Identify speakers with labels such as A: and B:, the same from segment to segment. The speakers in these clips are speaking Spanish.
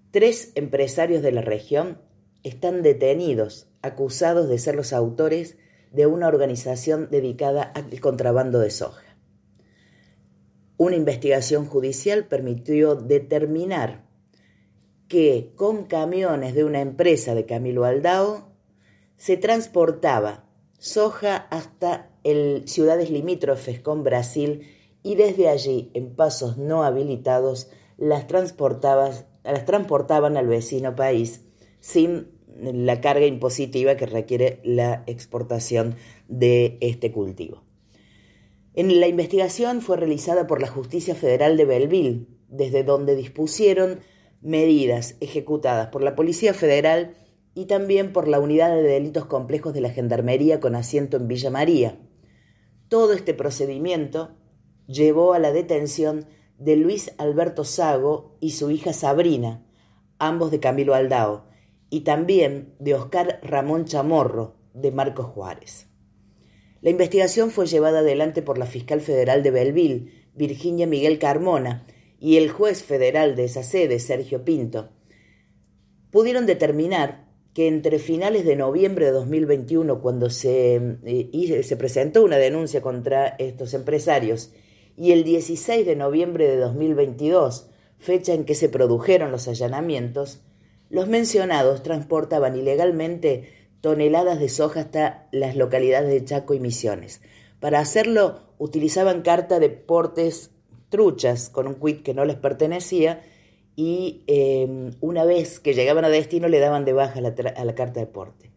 A: 3 empresarios de la región están detenidos, acusados de ser los autores de una organización dedicada al contrabando de soja. Una investigación judicial permitió determinar que con camiones de una empresa de Camilo Aldao se transportaba soja hasta ciudades limítrofes con Brasil y desde allí, en pasos no habilitados, las transportaban al vecino país sin la carga impositiva que requiere la exportación de este cultivo. La investigación fue realizada por la Justicia Federal de Belleville, desde donde dispusieron medidas ejecutadas por la Policía Federal y también por la Unidad de Delitos Complejos de la Gendarmería con asiento en Villa María. Todo este procedimiento llevó a la detención de Luis Alberto Sago y su hija Sabrina, ambos de Camilo Aldao, y también de Oscar Ramón Chamorro, de Marcos Juárez. La investigación fue llevada adelante por la fiscal federal de Belleville, Virginia Miguel Carmona, y el juez federal de esa sede, Sergio Pinto. Pudieron determinar que entre finales de noviembre de 2021, cuando se presentó una denuncia contra estos empresarios, y el 16 de noviembre de 2022, fecha en que se produjeron los allanamientos, los mencionados transportaban ilegalmente toneladas de soja hasta las localidades de Chaco y Misiones. Para hacerlo utilizaban carta de portes truchas con un quit que no les pertenecía y una vez que llegaban a destino le daban de baja a la carta de porte.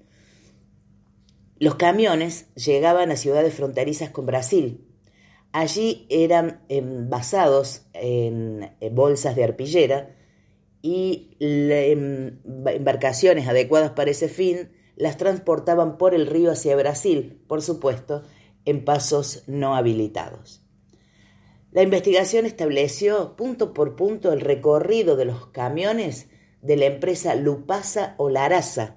A: Los camiones llegaban a ciudades fronterizas con Brasil. Allí eran envasados en bolsas de arpillera y embarcaciones adecuadas para ese fin las transportaban por el río hacia Brasil, por supuesto, en pasos no habilitados. La investigación estableció punto por punto el recorrido de los camiones de la empresa Lupasa o Laraza,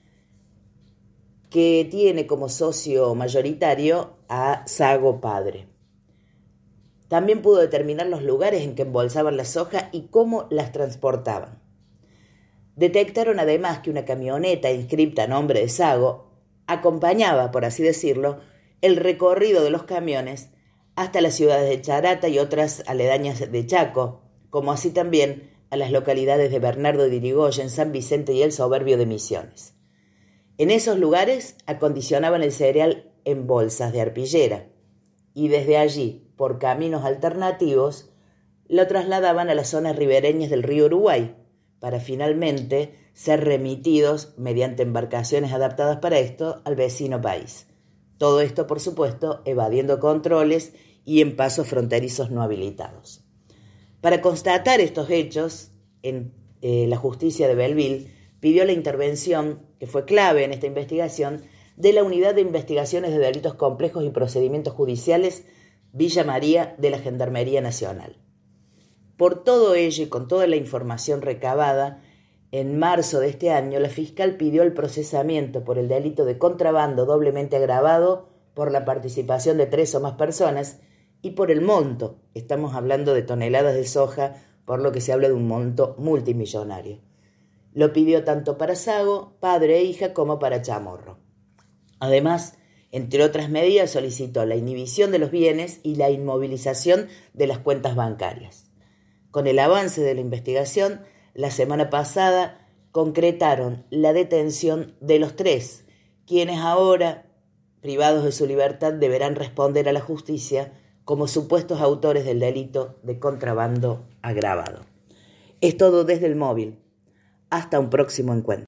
A: que tiene como socio mayoritario a Sago padre. También pudo determinar los lugares en que embolsaban la soja y cómo las transportaban. Detectaron además que una camioneta inscripta a nombre de Sago acompañaba, por así decirlo, el recorrido de los camiones hasta las ciudades de Charata y otras aledañas de Chaco, como así también a las localidades de Bernardo de Irigoyen, San Vicente y el Soberbio de Misiones. En esos lugares acondicionaban el cereal en bolsas de arpillera y desde allí, por caminos alternativos, lo trasladaban a las zonas ribereñas del río Uruguay, para finalmente ser remitidos mediante embarcaciones adaptadas para esto al vecino país. Todo esto, por supuesto, evadiendo controles y en pasos fronterizos no habilitados. Para constatar estos hechos, la justicia de Belleville pidió la intervención, que fue clave en esta investigación, de la Unidad de Investigaciones de Delitos Complejos y Procedimientos Judiciales Villa María de la Gendarmería Nacional. Por todo ello y con toda la información recabada, en marzo de este año la fiscal pidió el procesamiento por el delito de contrabando doblemente agravado por la participación de 3 o más personas y por el monto. Estamos hablando de toneladas de soja, por lo que se habla de un monto multimillonario. Lo pidió tanto para Sago, padre e hija, como para Chamorro. Además, entre otras medidas, solicitó la inhibición de los bienes y la inmovilización de las cuentas bancarias. Con el avance de la investigación, la semana pasada concretaron la detención de los 3, quienes ahora, privados de su libertad, deberán responder a la justicia como supuestos autores del delito de contrabando agravado. Es todo desde el móvil. Hasta un próximo encuentro.